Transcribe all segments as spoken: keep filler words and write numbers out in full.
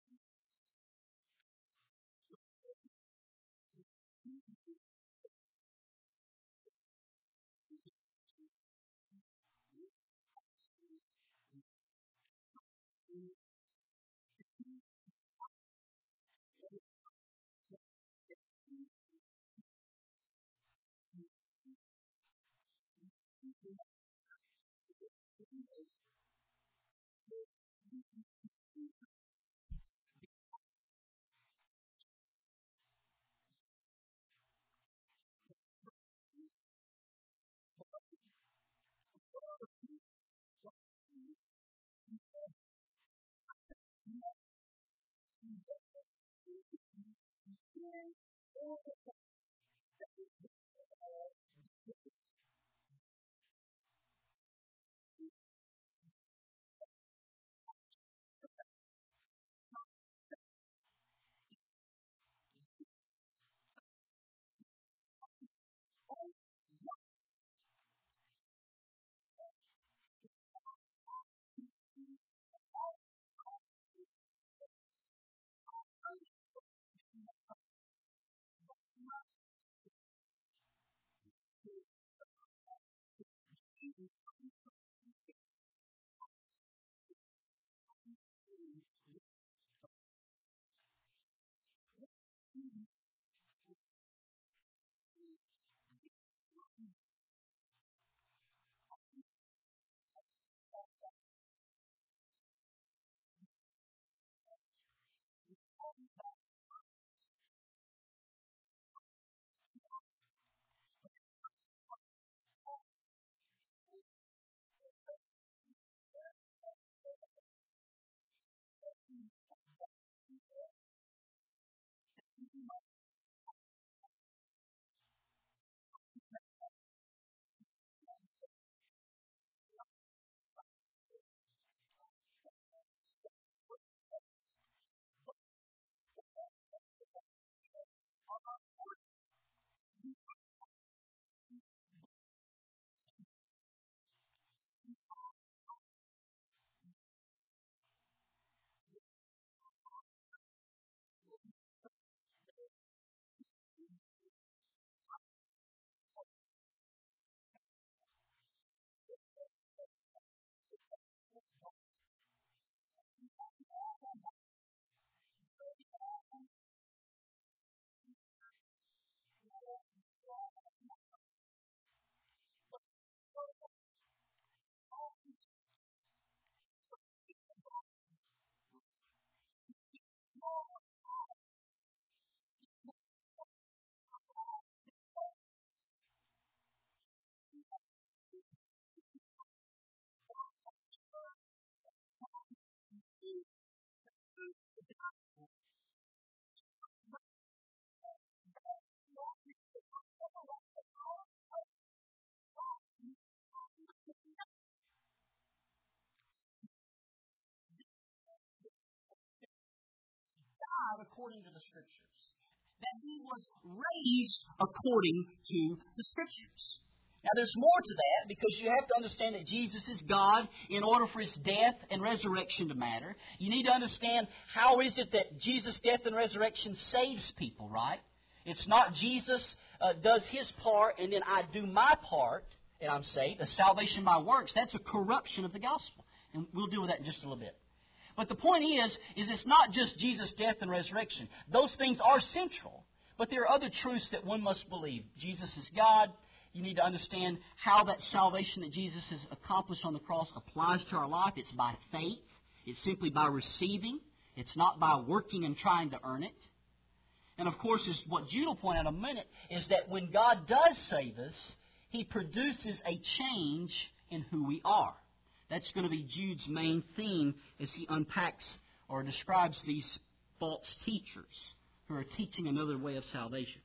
According to the Scriptures. That He was raised according to the Scriptures. Now there's more to that, because you have to understand that Jesus is God in order for His death and resurrection to matter. You need to understand how is it that Jesus' death and resurrection saves people, right? It's not Jesus uh, does His part and then I do my part and I'm saved. The salvation by works, that's a corruption of the gospel. And we'll deal with that in just a little bit. But the point is, is it's not just Jesus' death and resurrection. Those things are central, but there are other truths that one must believe. Jesus is God. You need to understand how that salvation that Jesus has accomplished on the cross applies to our life. It's by faith. It's simply by receiving. It's not by working and trying to earn it. And of course, as what Jude will point out in a minute, is that when God does save us, He produces a change in who we are. That's going to be Jude's main theme as he unpacks or describes these false teachers who are teaching another way of salvation.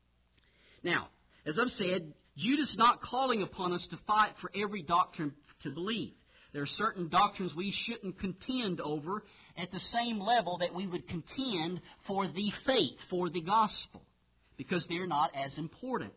Now, as I've said, Jude is not calling upon us to fight for every doctrine to believe. There are certain doctrines we shouldn't contend over at the same level that we would contend for the faith, for the gospel, because they're not as important.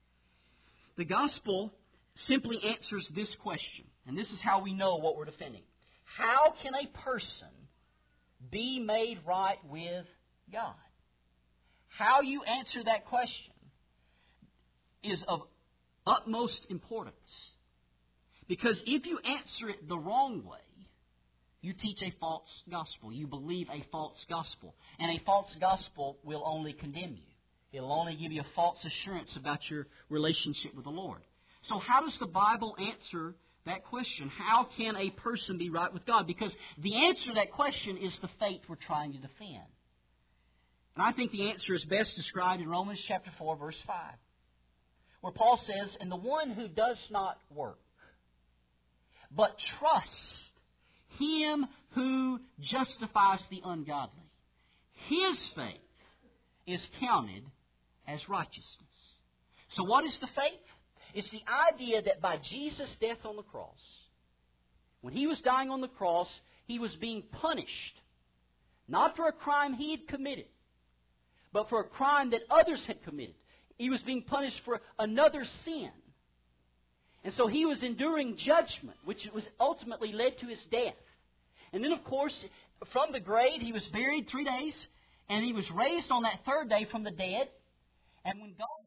The gospel simply answers this question, and this is how we know what we're defending. How can a person be made right with God? How you answer that question is of utmost importance. Because if you answer it the wrong way, you teach a false gospel. You believe a false gospel. And a false gospel will only condemn you. It'll only give you a false assurance about your relationship with the Lord. So how does the Bible answer that question? How can a person be right with God? Because the answer to that question is the faith we're trying to defend. And I think the answer is best described in Romans chapter four, verse five, where Paul says, "And the one who does not work, but trusts Him who justifies the ungodly, his faith is counted as righteousness." So what is the faith? It's the idea that by Jesus' death on the cross, when He was dying on the cross, He was being punished, not for a crime He had committed, but for a crime that others had committed. He was being punished for another sin. And so He was enduring judgment, which was ultimately led to His death. And then, of course, from the grave, He was buried three days, and He was raised on that third day from the dead. And when God...